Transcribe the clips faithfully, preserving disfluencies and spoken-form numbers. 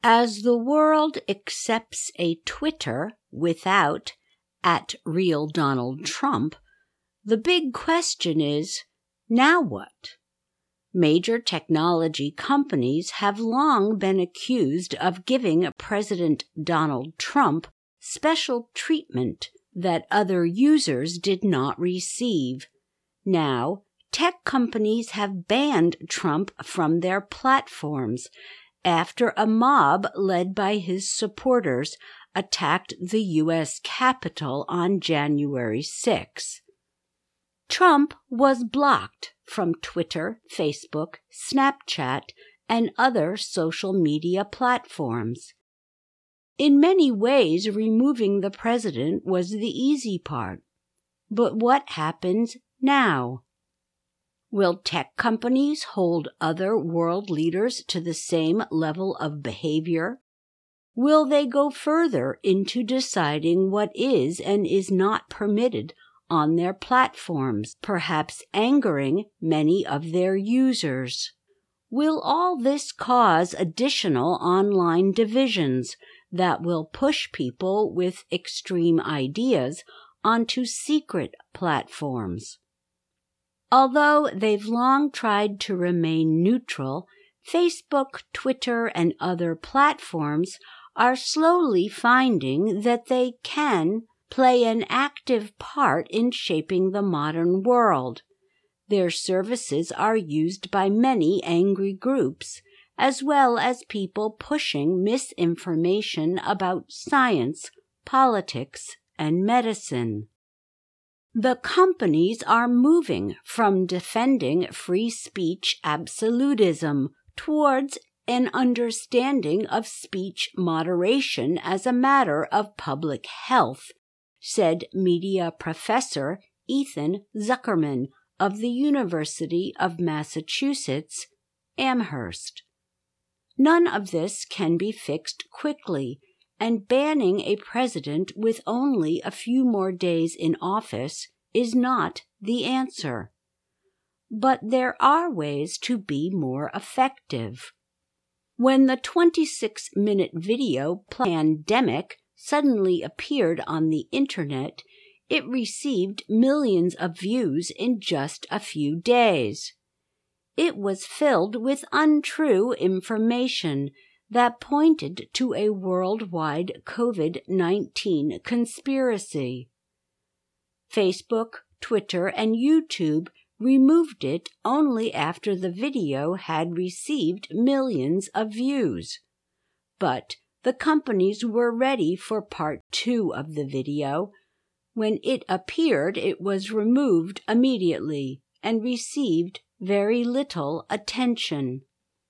As the world accepts a Twitter without at real Donald Trump, the big question is, now what? Major technology companies have long been accused of giving President Donald Trump special treatment that other users did not receive. Now, tech companies have banned Trump from their platforms after a mob led by his supporters attacked the U S Capitol on January sixth. Trump was blocked from Twitter, Facebook, Snapchat, and other social media platforms. In many ways, removing the president was the easy part. But what happens now? Will tech companies hold other world leaders to the same level of behavior? Will they go further into deciding what is and is not permitted on their platforms, perhaps angering many of their users? Will all this cause additional online divisions that will push people with extreme ideas onto secret platforms? Although they've long tried to remain neutral, Facebook, Twitter, and other platforms are slowly finding that they can play an active part in shaping the modern world. Their services are used by many angry groups, as well as people pushing misinformation about science, politics, and medicine. The companies are moving from defending free speech absolutism towards an understanding of speech moderation as a matter of public health, said media professor Ethan Zuckerman of the University of Massachusetts, Amherst. None of this can be fixed quickly, and banning a president with only a few more days in office is not the answer. But there are ways to be more effective. When the twenty-six minute video Plandemic suddenly appeared on the internet, it received millions of views in just a few days. It was filled with untrue information that pointed to a worldwide COVID nineteen conspiracy. Facebook, Twitter, and YouTube removed it only after the video had received millions of views. But the companies were ready for part two of the video. When it appeared, it was removed immediately and received very little attention.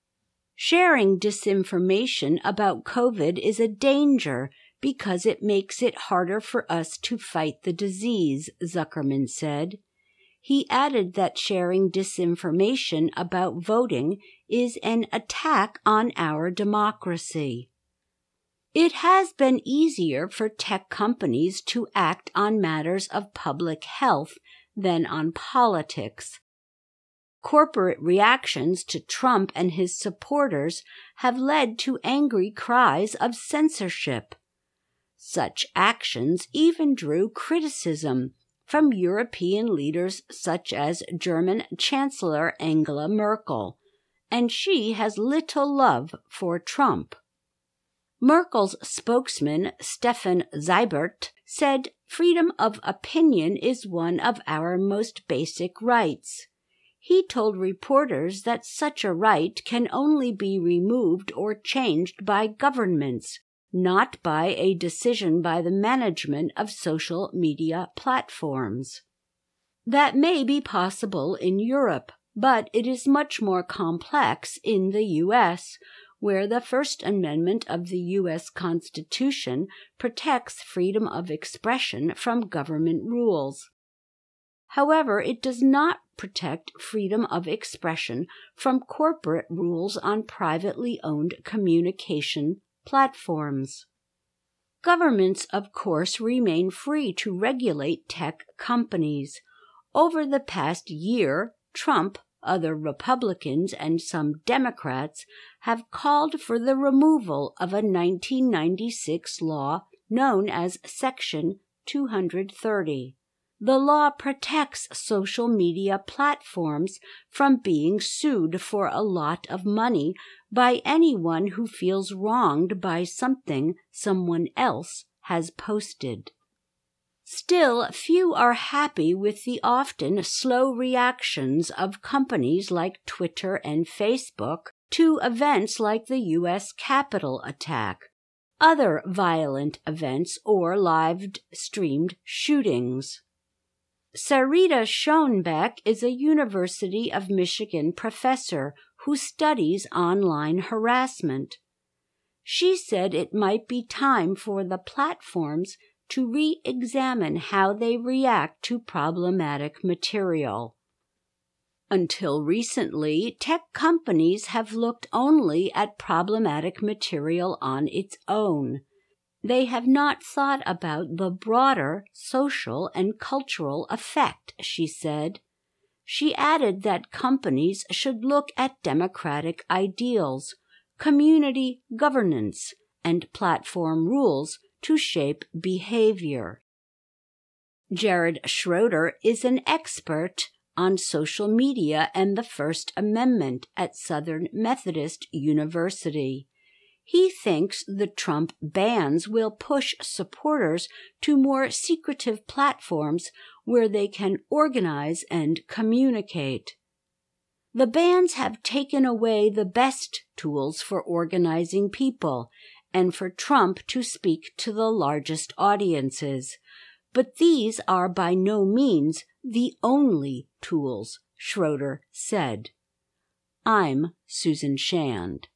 Sharing disinformation about COVID is a danger because it makes it harder for us to fight the disease, Zuckerman said. He added that sharing disinformation about voting is an attack on our democracy. It has been easier for tech companies to act on matters of public health than on politics. Corporate reactions to Trump and his supporters have led to angry cries of censorship. Such actions even drew criticism from European leaders such as German Chancellor Angela Merkel, and she has little love for Trump. Merkel's spokesman, Stefan Seibert, said freedom of opinion is one of our most basic rights. He told reporters that such a right can only be removed or changed by governments, not by a decision by the management of social media platforms. That may be possible in Europe, but it is much more complex in the U S, where the First Amendment of the U S Constitution protects freedom of expression from government rules. However, it does not protect freedom of expression from corporate rules on privately owned communication platforms. Governments, of course, remain free to regulate tech companies. Over the past year, Trump Other Republicans and some Democrats have called for the removal of a nineteen ninety-six law known as Section two thirty. The law protects social media platforms from being sued for a lot of money by anyone who feels wronged by something someone else has posted. Still, few are happy with the often slow reactions of companies like Twitter and Facebook to events like the U S Capitol attack, other violent events, or live-streamed shootings. Sarita Schoenbeck is a University of Michigan professor who studies online harassment. She said it might be time for the platforms to re-examine how they react to problematic material. Until recently, tech companies have looked only at problematic material on its own. They have not thought about the broader social and cultural effect, she said. She added that companies should look at democratic ideals, community governance, and platform rules to shape behavior. Jared Schroeder is an expert on social media and the First Amendment at Southern Methodist University. He thinks the Trump bans will push supporters to more secretive platforms where they can organize and communicate. The bans have taken away the best tools for organizing people and for Trump to speak to the largest audiences. But these are by no means the only tools, Schroeder said. I'm Susan Shand.